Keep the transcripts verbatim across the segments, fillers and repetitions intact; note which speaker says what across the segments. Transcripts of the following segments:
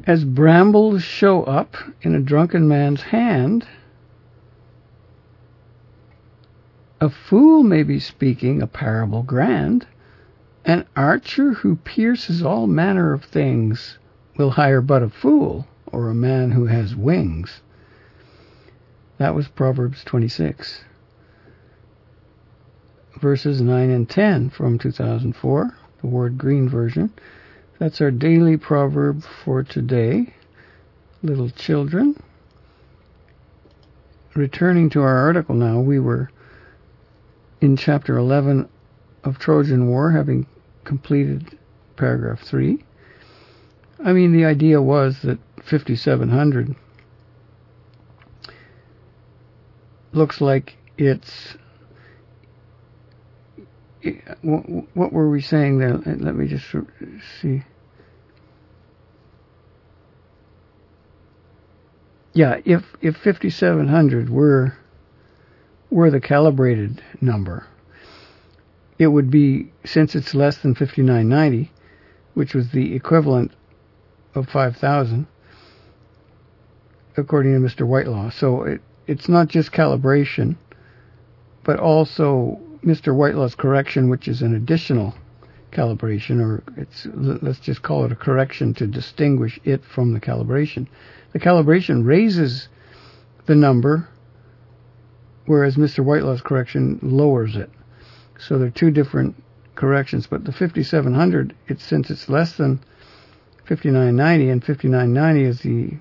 Speaker 1: As brambles show up in a drunken man's hand, a fool may be speaking a parable grand. An archer who pierces all manner of things will hire but a fool, or a man who has wings. That was Proverbs twenty-six. Verses nine and ten from two thousand four, the Ward Green version. That's our daily proverb for today. Little children. Returning to our article now, we were in chapter eleven of Trojan War, having completed paragraph three. I mean, the idea was that fifty-seven hundred looks like it's... What were we saying there? Let me just see. Yeah, if if fifty-seven hundred were were the calibrated number, it would be, since it's less than fifty-nine ninety, which was the equivalent of five thousand, according to Mister Whitelaw. So it, it's not just calibration, but also Mister Whitelaw's correction, which is an additional calibration, or it's, let's just call it a correction to distinguish it from the calibration. The calibration raises the number, whereas Mister Whitelaw's correction lowers it. So they're two different corrections, but the fifty-seven hundred, it's, since it's less than fifty-nine ninety, and fifty-nine ninety is the,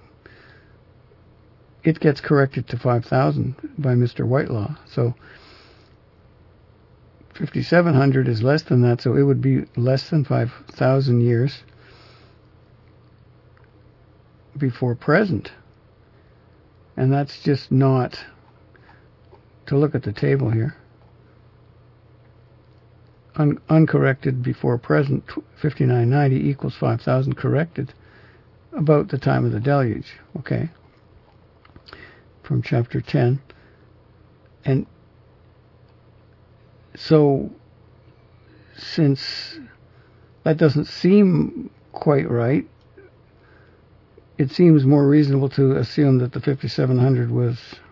Speaker 1: it gets corrected to five thousand by Mister Whitelaw. So fifty-seven hundred is less than that, so it would be less than five thousand years before present. And that's just not, to look at the table here, Un- uncorrected before present, fifty-nine ninety equals five thousand corrected about the time of the deluge, okay, from chapter ten. And so, since that doesn't seem quite right, it seems more reasonable to assume that the fifty-seven hundred was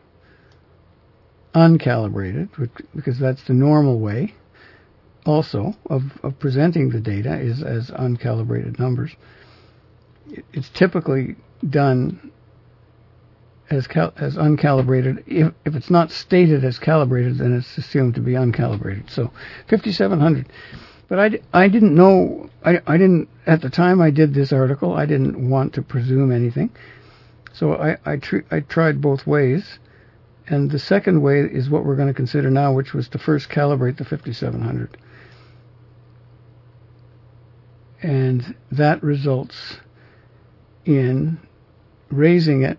Speaker 1: uncalibrated, because that's the normal way also of, of presenting the data, is as uncalibrated numbers. It's typically done as cal- as uncalibrated. If, if it's not stated as calibrated, then it's assumed to be uncalibrated. So fifty-seven hundred. But I, I didn't know, I, I didn't, at the time I did this article, I didn't want to presume anything. So I, I, tr- I tried both ways. And the second way is what we're going to consider now, which was to first calibrate the fifty-seven hundred. And that results in raising it,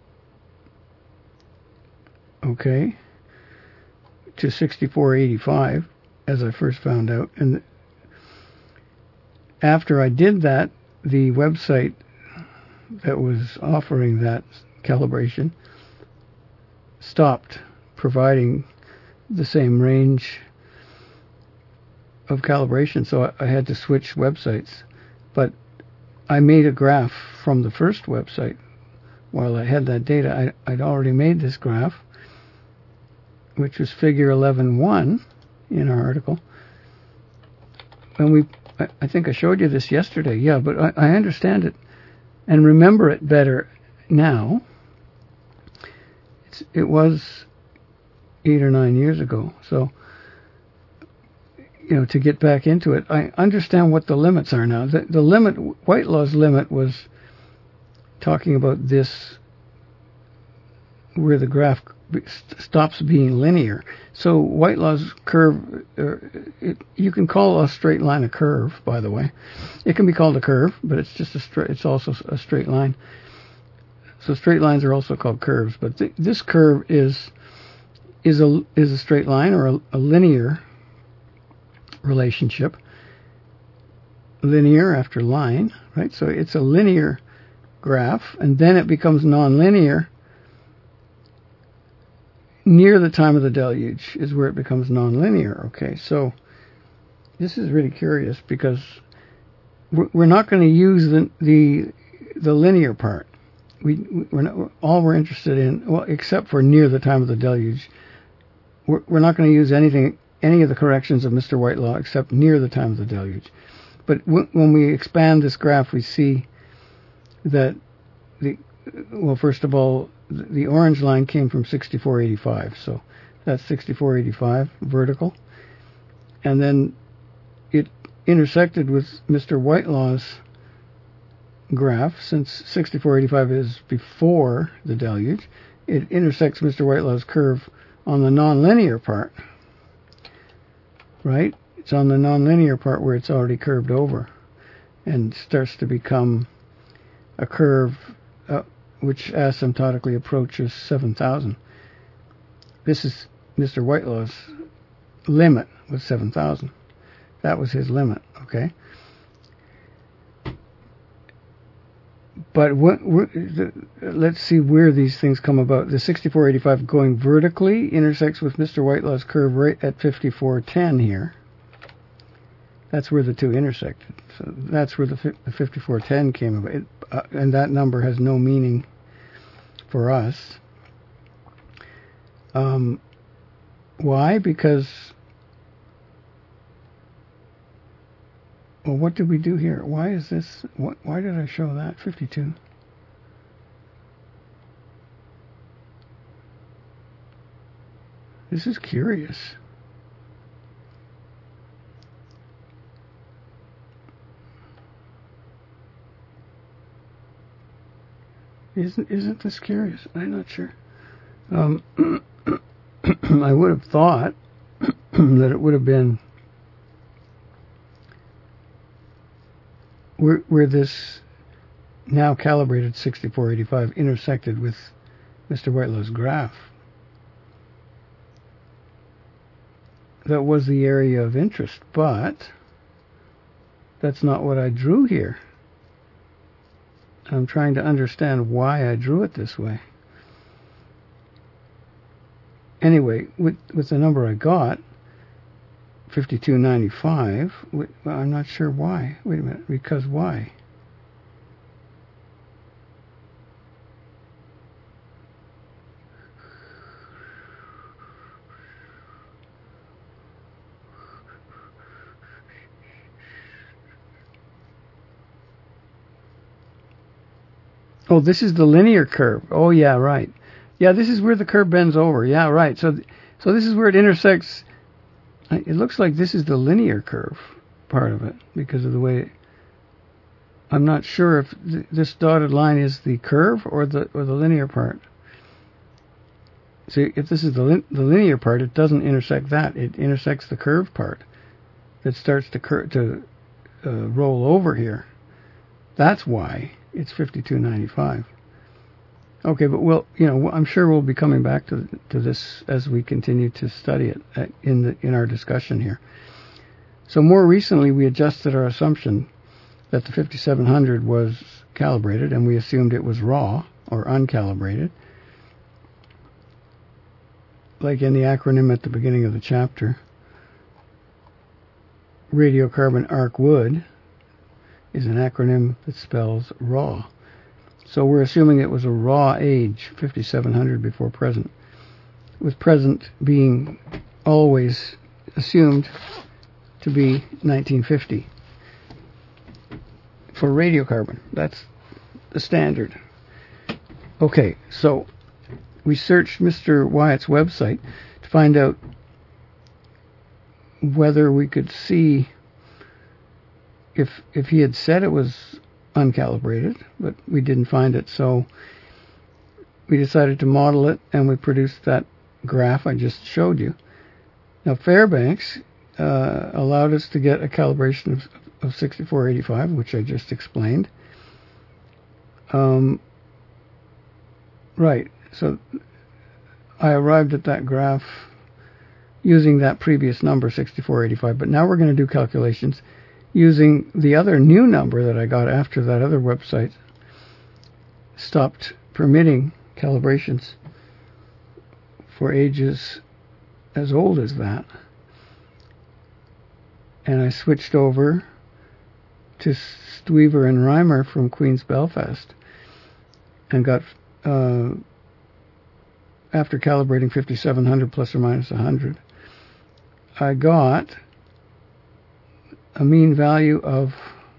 Speaker 1: okay, to sixty-four eighty-five, as I first found out. And after I did that, the website that was offering that calibration stopped providing the same range of calibration, so I, I had to switch websites. But I made a graph from the first website while I had that data. I, I'd already made this graph, which was figure eleven one in our article. And we, I, I think I showed you this yesterday, yeah, but I, I understand it and remember it better now. It's, it was eight or nine years ago, so, you know, to get back into it, I understand what the limits are now. The, the limit, Whitelaw's limit, was talking about this, where the graph stops being linear. So Whitelaw's curve, uh, it, you can call a straight line a curve, by the way. It can be called a curve, but it's just a straight, it's also a straight line. So straight lines are also called curves, but th- this curve is is a is a straight line, or a, a linear relationship. Linear after line, right? So it's a linear graph, and then it becomes nonlinear near the time of the deluge, is where it becomes nonlinear. Okay, so this is really curious, because we're not going to use the the the linear part. We we're not, all we're interested in, well, except for near the time of the deluge. We're, we're not going to use anything, any of the corrections of Mister Whitelaw except near the time of the deluge. But w- when we expand this graph, we see that the well, first of all, the, the orange line came from sixty-four eighty-five, so that's sixty-four eighty-five vertical, and then it intersected with Mister Whitelaw's graph. Since sixty-four eighty-five is before the deluge, it intersects Mister Whitelaw's curve on the nonlinear part, right? It's on the nonlinear part where it's already curved over and starts to become a curve uh, which asymptotically approaches seven thousand. This is Mister Whitelaw's limit was seven thousand. That was his limit, okay? But what, what, the, let's see where these things come about. The sixty-four eighty-five going vertically intersects with Mister Whitelaw's curve right at fifty-four ten here. That's where the two intersected. So that's where the, the fifty-four ten came about. It, uh, and that number has no meaning for us. Um, why? Because, well, what did we do here? Why is this, what, why did I show that? fifty-two. This is curious. Isn't isn't this curious? I'm not sure. Um, I would have thought that it would have been where where this now calibrated sixty-four eighty-five intersected with Mister Whitelaw's graph. That was the area of interest, but that's not what I drew here. I'm trying to understand why I drew it this way. Anyway, with, with the number I got, fifty-two ninety-five, I'm not sure why. Wait a minute, because why? Oh, this is the linear curve. Oh, yeah, right. Yeah, this is where the curve bends over. Yeah, right. So, so this is where it intersects. It looks like this is the linear curve part of it because of the way. It, I'm not sure if th- this dotted line is the curve or the or the linear part. See, if this is the lin- the linear part, it doesn't intersect that. It intersects the curve part that starts to cur- to uh, roll over here. That's why it's fifty-two ninety-five. Okay, but we'll, you know, I'm sure we'll be coming back to to this as we continue to study it in the in our discussion here. So more recently, we adjusted our assumption that the fifty-seven hundred was calibrated, and we assumed it was raw or uncalibrated, like in the acronym at the beginning of the chapter. Radiocarbon arc wood is an acronym that spells raw. So we're assuming it was a raw age, fifty-seven hundred before present, with present being always assumed to be nineteen fifty. For radiocarbon, that's the standard. Okay, so we searched Mister Wyatt's website to find out whether we could see if if he had said it was uncalibrated, but we didn't find it, so we decided to model it, and we produced that graph I just showed you. Now Fairbanks uh, allowed us to get a calibration of, of sixty-four eighty-five, which I just explained. Um, right, so I arrived at that graph using that previous number, sixty-four eighty-five, but now we're going to do calculations using the other new number that I got after that other website stopped permitting calibrations for ages as old as that. And I switched over to Stweaver and Reimer from Queen's Belfast and got, uh, after calibrating fifty-seven hundred plus or minus one hundred, I got a mean value of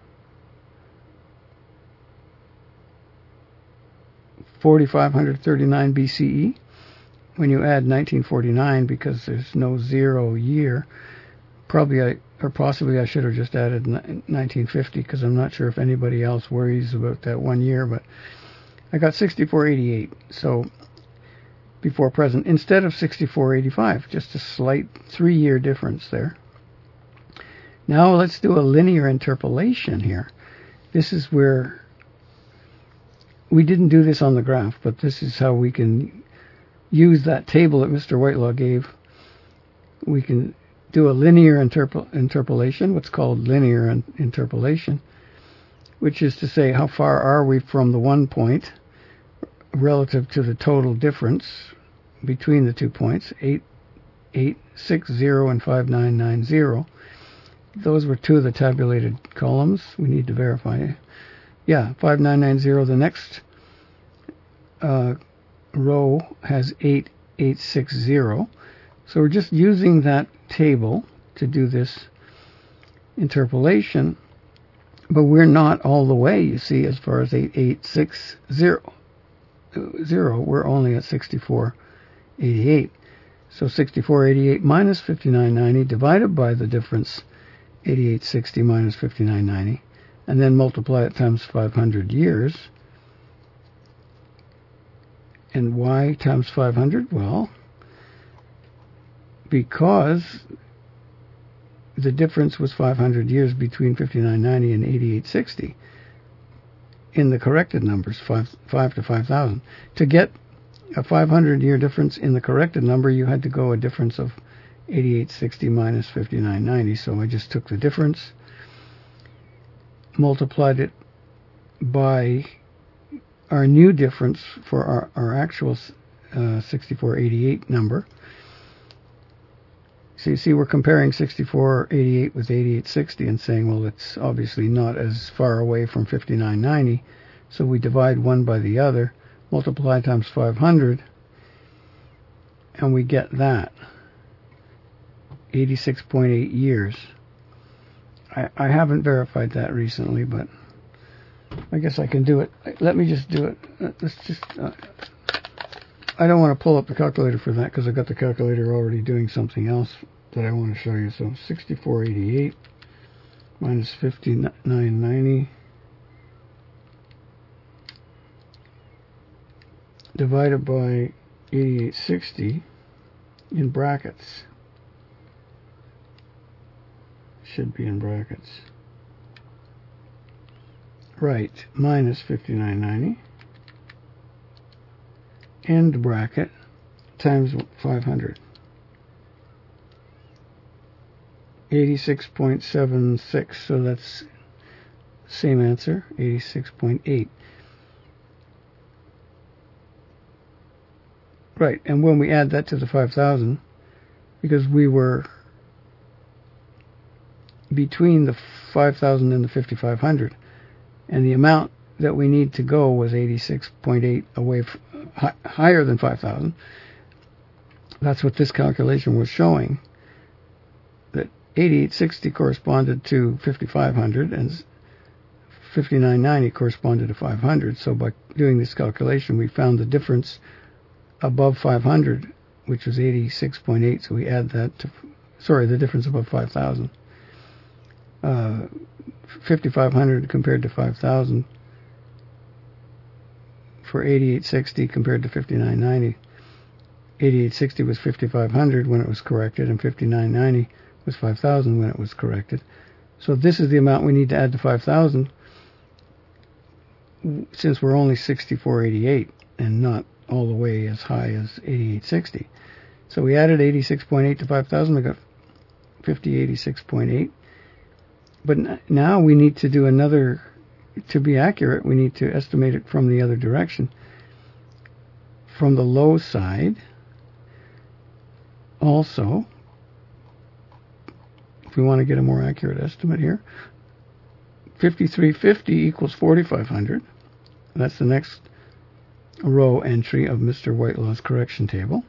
Speaker 1: four thousand five hundred thirty-nine B C E. When you add nineteen forty-nine, because there's no zero year, probably I, or possibly I should have just added nineteen fifty, because I'm not sure if anybody else worries about that one year, but I got sixty-four eighty-eight, so before present, instead of sixty-four eighty-five, just a slight three-year difference there. Now let's do a linear interpolation here. This is where we didn't do this on the graph, but this is how we can use that table that Mister Whitelaw gave. We can do a linear interpol- interpolation, what's called linear in- interpolation, which is to say how far are we from the one point relative to the total difference between the two points, eight eight six zero and five nine nine zero. Those were two of the tabulated columns. We need to verify. Yeah, five nine nine zero. The next uh, row has eight eight six zero. So we're just using that table to do this interpolation, but we're not all the way, you see, as far as eight eight six zero. Zero, we're only at sixty-four eighty-eight. So sixty-four eighty-eight minus fifty-nine ninety divided by the difference eighty-eight sixty minus fifty-nine ninety, and then multiply it times five hundred years. And why times five hundred? Well, because the difference was five hundred years between fifty-nine ninety and eighty-eight sixty. In the corrected numbers, five, five to five thousand. To get a five hundred year difference in the corrected number, you had to go a difference of eighty-eight sixty minus fifty-nine ninety. So I just took the difference, multiplied it by our new difference for our, our actual uh, sixty-four eighty-eight number. So you see, we're comparing sixty-four eighty-eight with eighty-eight sixty and saying, well, it's obviously not as far away from fifty-nine ninety. So we divide one by the other, multiply times five hundred, and we get that. eighty-six point eight years. I, I haven't verified that recently, but I guess I can do it. Let me just do it. Let's just... Uh, I don't want to pull up the calculator for that because I've got the calculator already doing something else that I want to show you. So sixty-four eighty-eight minus fifty-nine ninety divided by eighty-eight sixty in brackets. Should be in brackets. Right, minus fifty-nine ninety. End bracket times five hundred. eighty-six point seven six, so that's same answer, eighty-six point eight. Right, and when we add that to the five thousand, because we were between the five thousand and the fifty-five hundred, and the amount that we need to go was eighty-six point eight away from, hi, higher than five thousand. That's what this calculation was showing, that eighty-eight sixty corresponded to fifty-five hundred and fifty-nine ninety corresponded to five hundred. So by doing this calculation, we found the difference above five hundred, which was eighty-six point eight. So we add that to, sorry, the difference above five thousand. Uh, fifty-five hundred compared to five thousand for eighty-eight sixty compared to fifty-nine ninety. eighty-eight sixty was fifty-five hundred when it was corrected, and fifty-nine ninety was five thousand when it was corrected. So this is the amount we need to add to five thousand, since we're only sixty-four eighty-eight and not all the way as high as eighty-eight sixty. So we added eighty-six point eight to five thousand, we got fifty eighty-six point eight. But now we need to do another, to be accurate, we need to estimate it from the other direction. From the low side, also, if we want to get a more accurate estimate here, fifty-three fifty equals forty-five hundred. That's the next row entry of Mister Whitelaw's correction table.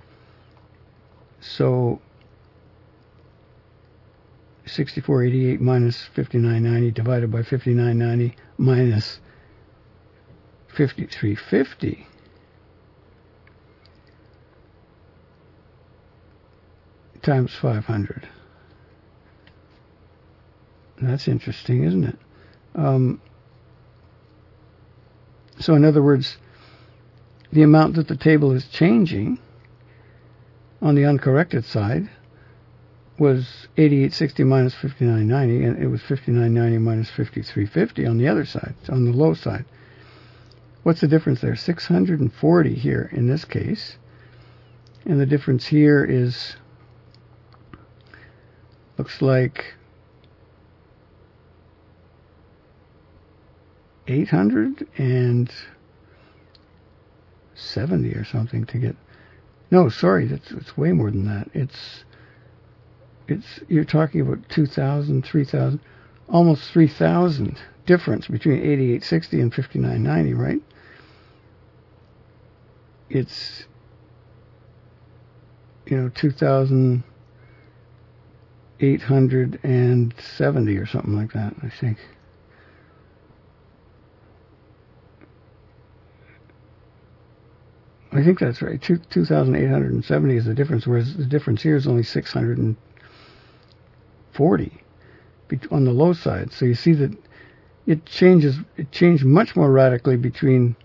Speaker 1: So sixty-four eighty-eight minus fifty-nine ninety divided by fifty-nine ninety minus fifty-three fifty times five hundred. That's interesting, isn't it? Um, so in other words, the amount that the table is changing on the uncorrected side was eighty-eight sixty minus fifty-nine ninety, and it was fifty-nine ninety minus fifty-three fifty on the other side, on the low side. What's the difference there? six hundred forty here in this case. And the difference here is, looks like eight hundred seventy or something to get. No, sorry, that's it's way more than that. It's it's you're talking about two thousand, three thousand, almost three thousand difference between eighty-eight sixty and fifty-nine ninety, right? It's, you know, two thousand eight hundred seventy or something like that, I think. I think that's right. two thousand eight hundred seventy is the difference, whereas the difference here is only six hundred forty on the low side. So you see that it changes. It changed much more radically between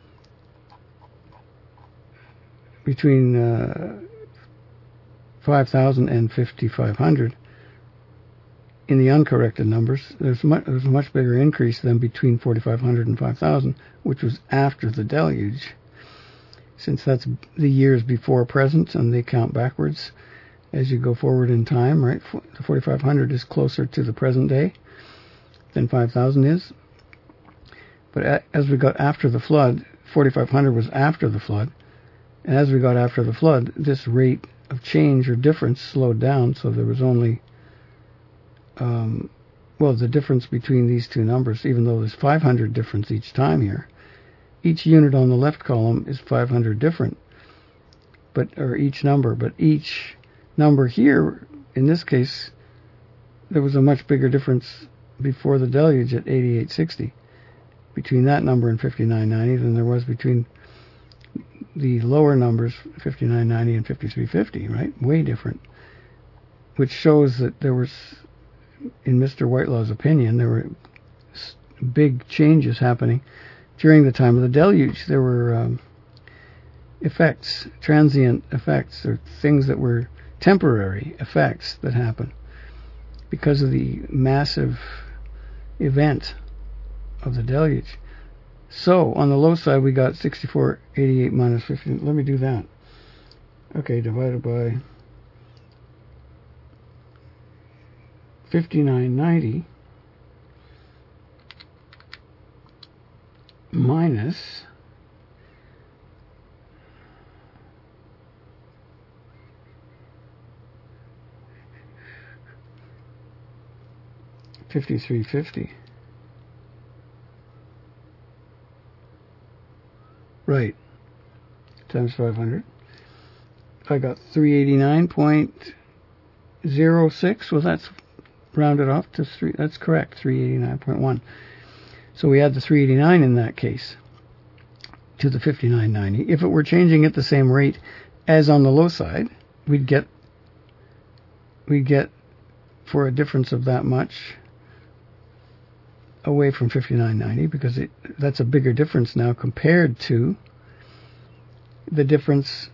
Speaker 1: between uh, five thousand and fifty-five hundred. In the uncorrected numbers, there's, much, there's a much bigger increase than between forty-five hundred and five thousand, which was after the deluge. Since that's the years before present, and they count backwards as you go forward in time, right? The forty-five hundred is closer to the present day than five thousand is. But as we got after the flood, forty-five hundred was after the flood. And as we got after the flood, this rate of change or difference slowed down, so there was only, um, well, the difference between these two numbers, even though there's five hundred difference each time here, each unit on the left column is five hundred different, but or each number, but each number here, in this case, there was a much bigger difference before the deluge at eighty-eight sixty between that number and fifty-nine ninety than there was between the lower numbers, fifty-nine ninety and fifty-three fifty, right? Way different, which shows that there was, in Mister Whitelaw's opinion, there were big changes happening during the time of the deluge. There were um, effects, transient effects, or things that were temporary effects that happened because of the massive event of the deluge. So on the low side, we got sixty-four eighty-eight minus fifteen. Let me do that. Okay, divided by fifty-nine ninety minus fifty-three fifty. Right. Times five hundred. I got three eighty-nine point zero six. Well, that's rounded off to three. That's correct. three eighty-nine point one. So we add the three eighty-nine in that case to the fifty-nine ninety. If it were changing at the same rate as on the low side, we'd get we'd get for a difference of that much away from fifty-nine ninety, because it, that's a bigger difference now compared to the difference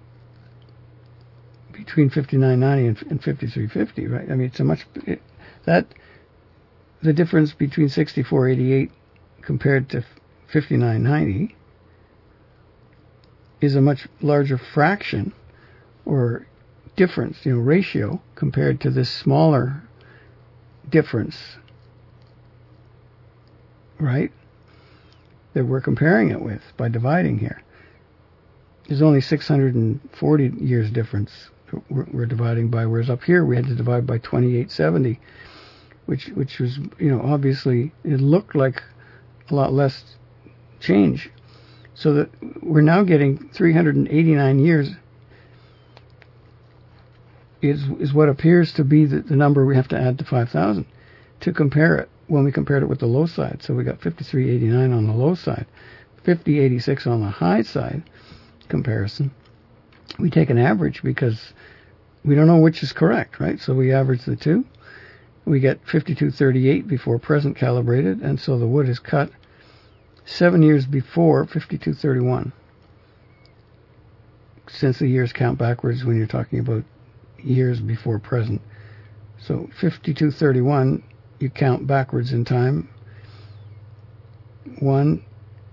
Speaker 1: between fifty-nine ninety and, and fifty-three fifty, right? I mean, it's a much it, that the difference between sixty-four eighty-eight compared to fifty-nine ninety is a much larger fraction or difference, you know, ratio compared to this smaller difference, right, that we're comparing it with by dividing here. There's only six hundred forty years difference we're, we're dividing by, whereas up here we had to divide by twenty-eight seventy which which was, you know, obviously it looked like a lot less change. So that we're now getting three hundred eighty-nine years is is what appears to be the, the number we have to add to five thousand to compare it when we compared it with the low side. So we got fifty-three eighty-nine on the low side, fifty eighty-six on the high side comparison. We take an average because we don't know which is correct, right? So we average the two. We get fifty-two thirty-eight before present calibrated, and so the wood is cut seven years before fifty-two thirty-one. Since the years count backwards when you're talking about years before present. So fifty-two thirty-one, you count backwards in time. One,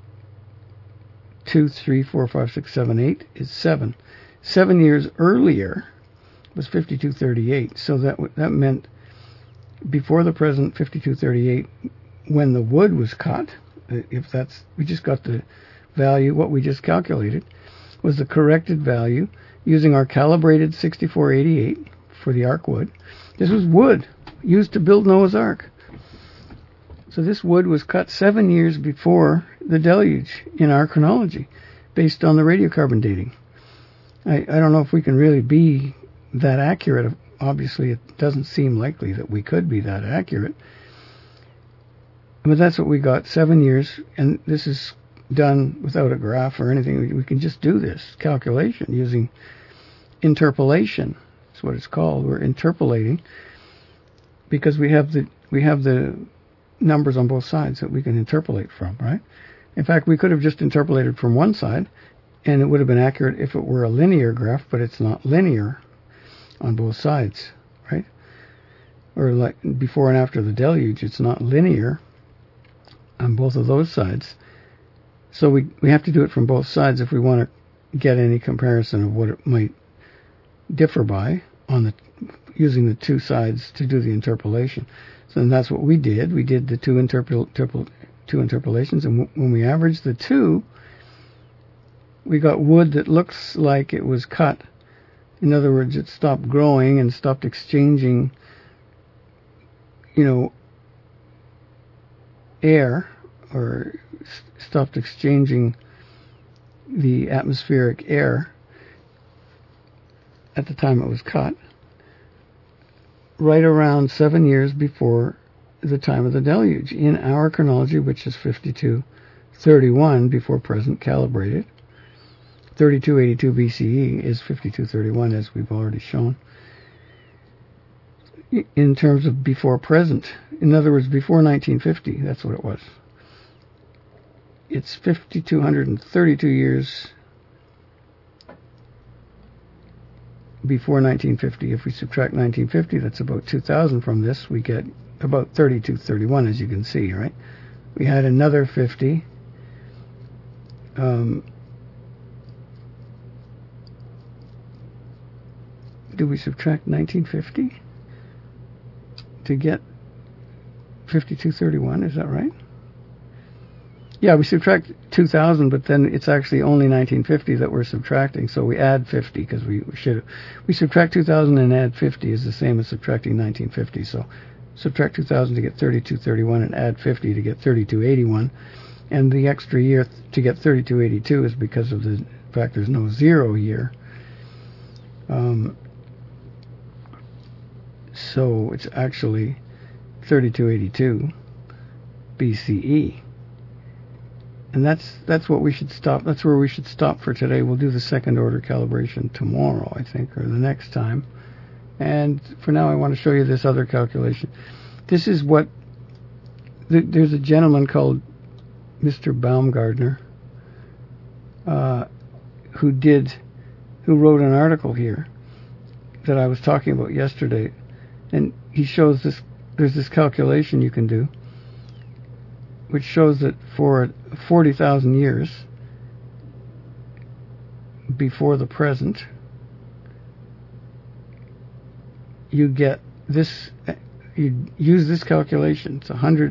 Speaker 1: two, three, four, five, six, seven, eight is seven. Seven years earlier was fifty-two thirty-eight. So that that meant before the present fifty-two thirty-eight, when the wood was cut, if that's, we just got the value, what we just calculated, was the corrected value using our calibrated sixty-four eighty-eight for the ark wood. This was wood used to build Noah's Ark. So this wood was cut seven years before the deluge in our chronology, based on the radiocarbon dating. I, I don't know if we can really be that accurate. Obviously, it doesn't seem likely that we could be that accurate. But that's what we got, seven years, and this is done without a graph or anything. We, we can just do this calculation using interpolation. That's what it's called. We're interpolating because we have the we have the numbers on both sides that we can interpolate from, right? In fact, we could have just interpolated from one side, and it would have been accurate if it were a linear graph, but it's not linear on both sides, right? Or like before and after the deluge, it's not linear on both of those sides. So we, we have to do it from both sides if we want to get any comparison of what it might differ by on the using the two sides to do the interpolation. So then that's what we did. We did the two interpol, interpol, two interpolations, and w- when we averaged the two, we got wood that looks like it was cut. In other words, it stopped growing and stopped exchanging, you know, air, or s- stopped exchanging the atmospheric air at the time it was cut, right around seven years before the time of the deluge in our chronology, which is fifty-two thirty-one before present calibrated. thirty-two eighty-two B C E is fifty-two thirty-one, as we've already shown. In terms of before present, in other words, before nineteen fifty, that's what it was. It's five thousand two hundred thirty-two years before nineteen fifty. If we subtract nineteen fifty, that's about two thousand from this, we get about thirty-two thirty-one, as you can see, right? We had another fifty. Um, do we subtract nineteen fifty to get fifty-two thirty-one? Is that right? Yeah, we subtract two thousand, but then it's actually only nineteen fifty that we're subtracting, so we add fifty, because we should we subtract two thousand and add fifty is the same as subtracting nineteen fifty. So subtract two thousand to get thirty-two thirty-one and add fifty to get thirty-two eighty-one, and the extra year to get thirty-two eighty-two is because of the fact there's no zero year. Um, so it's actually thirty-two eighty-two B C E. And that's that's what we should stop. That's where we should stop for today. We'll do the second order calibration tomorrow, I think, or the next time. And for now, I want to show you this other calculation. This is what th- there's a gentleman called Mister Baumgartner uh, who did who wrote an article here that I was talking about yesterday, and he shows this. There's this calculation you can do, which shows that for forty thousand years before the present, you get this, you use this calculation. It's one hundred,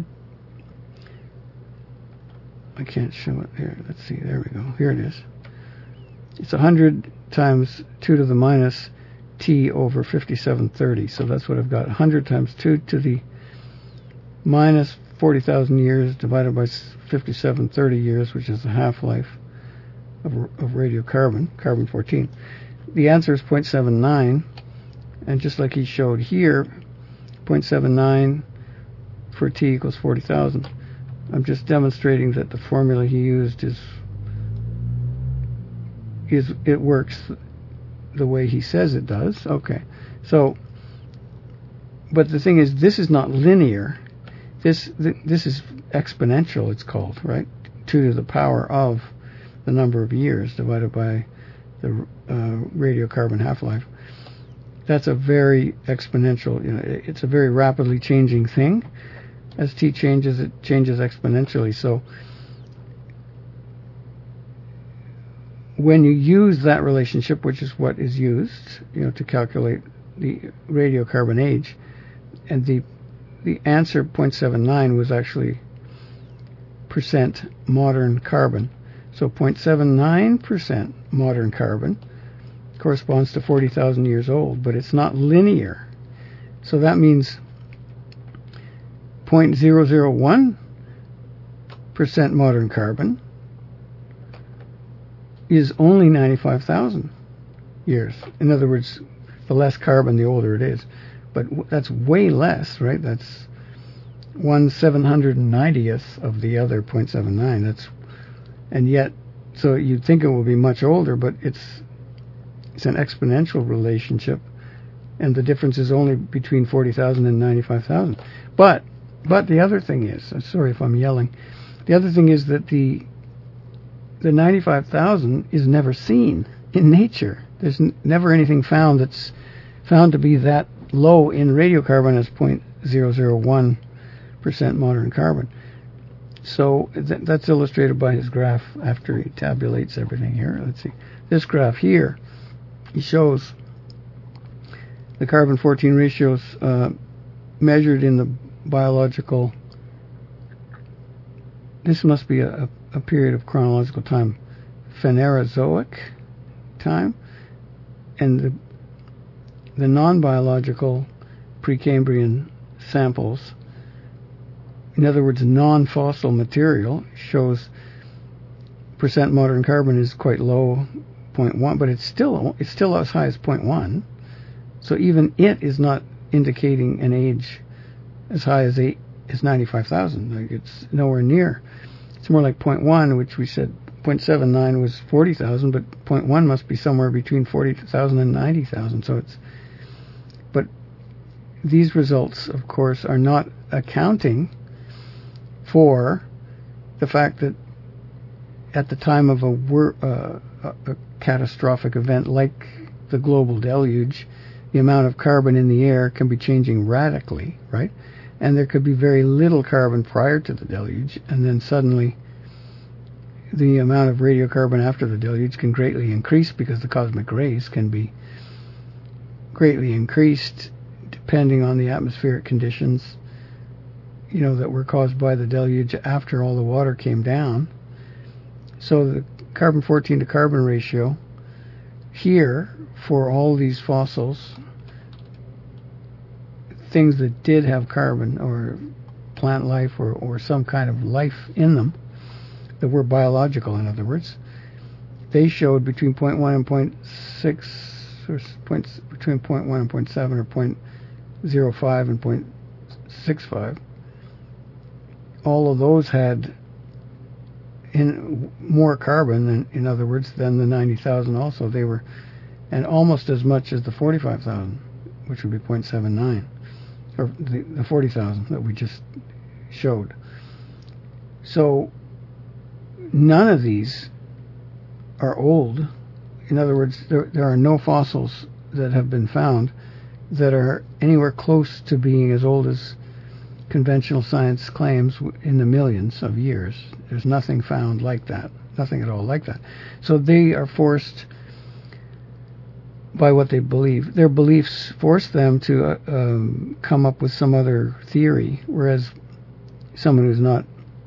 Speaker 1: I can't show it there. Let's see, there we go. Here it is. It's one hundred times two to the minus t over fifty-seven thirty. So that's what I've got. one hundred times two to the minus forty thousand years divided by fifty-seven thirty years, which is the half-life of, of radiocarbon, carbon fourteen. The answer is zero point seven nine, and just like he showed here, zero point seven nine for T equals forty thousand. I'm just demonstrating that the formula he used is is it works the way he says it does. Okay, so but the thing is, this is not linear. This th- this is exponential. It's called, right? Two to the power of the number of years divided by the uh, radiocarbon half-life. That's a very exponential. You know, it's a very rapidly changing thing. As T changes, it changes exponentially. So when you use that relationship, which is what is used, you know, to calculate the radiocarbon age, and the the answer zero point seven nine was actually percent modern carbon. So zero point seven nine percent modern carbon corresponds to forty thousand years old, but it's not linear. So that means zero point zero zero one percent modern carbon is only ninety-five thousand years. In other words, the less carbon, the older it is. But w- that's way less, right? That's one seven hundred ninetieth of the other zero point seven nine. That's, and yet, so you'd think it will be much older, but it's it's an exponential relationship, and the difference is only between forty thousand and ninety-five thousand. But but the other thing is, I'm sorry if I'm yelling, the other thing is that the the ninety-five thousand is never seen in nature. There's n- never anything found that's found to be that low in radiocarbon as zero point zero zero one percent modern carbon. So th- that's illustrated by his graph after he tabulates everything here. Let's see. This graph here, he shows the carbon fourteen ratios uh, measured in the biological, this must be a, a period of chronological time, Phanerozoic time, and the the non-biological Precambrian samples, in other words, non-fossil material, shows percent modern carbon is quite low, zero point one, but it's still it's still as high as zero point one. So even it is not indicating an age as high as eight as ninety-five thousand. Like, it's nowhere near. It's more like zero point one, which we said zero point seven nine was forty thousand, but zero point one must be somewhere between forty thousand and ninety thousand. So it's, but these results, of course, are not accounting for the fact that at the time of a, wor- uh, a, a catastrophic event like the global deluge, the amount of carbon in the air can be changing radically, right? And there could be very little carbon prior to the deluge, and then suddenly the amount of radiocarbon after the deluge can greatly increase because the cosmic rays can be greatly increased depending on the atmospheric conditions, you know, that were caused by the deluge after all the water came down. So the carbon fourteen to carbon ratio here for all these fossils, things that did have carbon or plant life or, or some kind of life in them, that were biological, in other words, they showed between zero point one and zero point six, or point, between zero point one and zero point seven, or zero point zero five and zero point six five. All of those had in more carbon, than, in other words, than the ninety thousand also. They were, and almost as much as the forty-five thousand, which would be zero point seven nine, or the, the forty thousand that we just showed. So none of these are old. In other words, there, there are no fossils that have been found that are anywhere close to being as old as conventional science claims in the millions of years. There's nothing found like that. Nothing at all like that. So they are forced by what they believe. Their beliefs force them to uh, um, come up with some other theory, whereas someone who's not,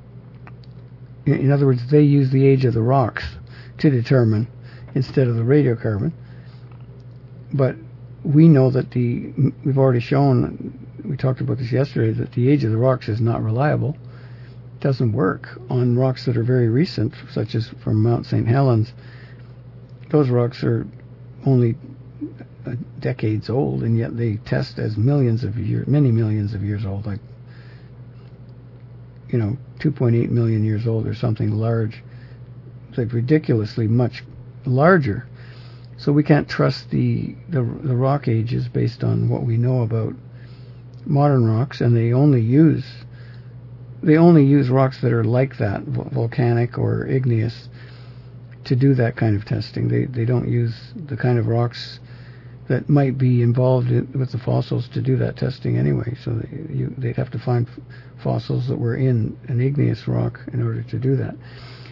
Speaker 1: in other words, they use the age of the rocks to determine instead of the radiocarbon. But we know that the, we've already shown, we talked about this yesterday, that the age of the rocks is not reliable. It doesn't work on rocks that are very recent, such as from Mount Saint Helens. Those rocks are only uh, decades old, and yet they test as millions of years, many millions of years old, like, you know, two point eight million years old or something large. It's like ridiculously much larger. So we can't trust the, the the rock ages based on what we know about modern rocks, and they only use they only use rocks that are like that, volcanic or igneous, to do that kind of testing. They they don't use the kind of rocks that might be involved in, with the fossils to do that testing anyway. So they, you, they'd have to find f- fossils that were in an igneous rock in order to do that.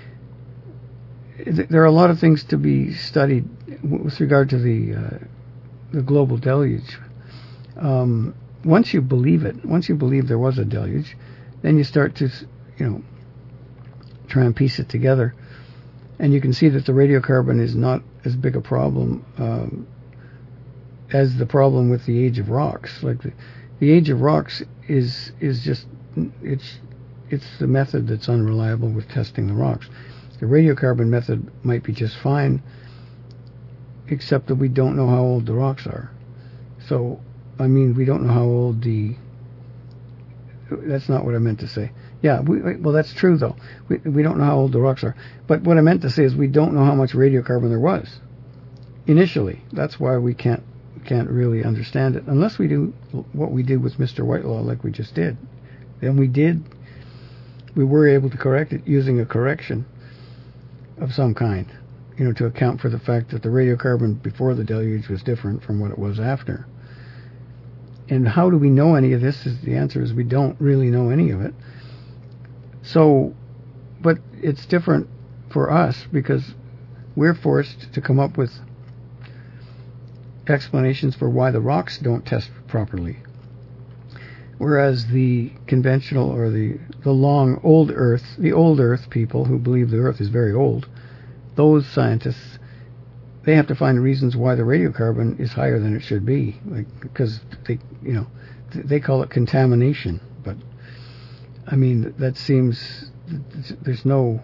Speaker 1: There are a lot of things to be studied with regard to the uh, the global deluge. Um, once you believe it, once you believe there was a deluge, then you start to, you know, try and piece it together, and you can see that the radiocarbon is not as big a problem um, as the problem with the age of rocks. Like the, the age of rocks is is just it's it's the method that's unreliable with testing the rocks. The radiocarbon method might be just fine, except that we don't know how old the rocks are. So, I mean, we don't know how old the... That's not what I meant to say. Yeah, we, well, that's true, though. We, we don't know how old the rocks are. But what I meant to say is we don't know how much radiocarbon there was initially. That's why we can't can't really understand it, unless we do what we did with Mister Whitelaw, like we just did. Then we did... We were able to correct it using a correction of some kind, you know, to account for the fact that the radiocarbon before the deluge was different from what it was after. And how do we know any of this? Is the answer is we don't really know any of it. So, but it's different for us because we're forced to come up with explanations for why the rocks don't test properly. Whereas the conventional or the, the long old Earth, the old Earth people who believe the Earth is very old, those scientists, they have to find reasons why the radiocarbon is higher than it should be, like because they, you know, they call it contamination. But I mean, that seems there's no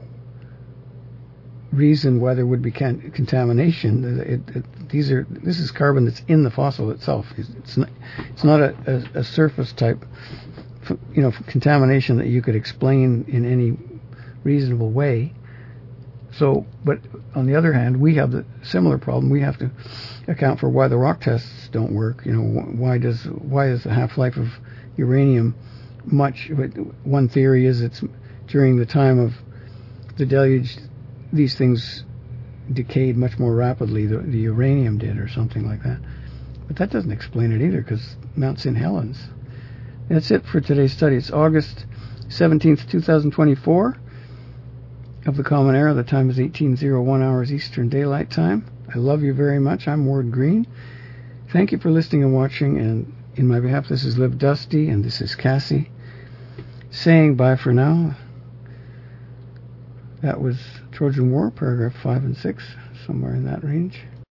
Speaker 1: reason why there would be can- contamination. It, it, these are this is carbon that's in the fossil itself. It's not it's not a, a, a surface type, you know, contamination that you could explain in any reasonable way. So, but on the other hand, we have the similar problem. We have to account for why the rock tests don't work. You know, why does why is the half-life of uranium much? One theory is it's during the time of the deluge, these things decayed much more rapidly. The, the uranium did, or something like that. But that doesn't explain it either, because Mount Saint Helens. That's it for today's study. It's August seventeenth, twenty twenty-four. Of the Common Era. The time is eighteen oh one hours Eastern Daylight Time. I love you very much. I'm Ward Green. Thank you for listening and watching, and in my behalf, this is Liv Dusty, and this is Cassie, saying bye for now. That was Trojan War, paragraph five and six, somewhere in that range.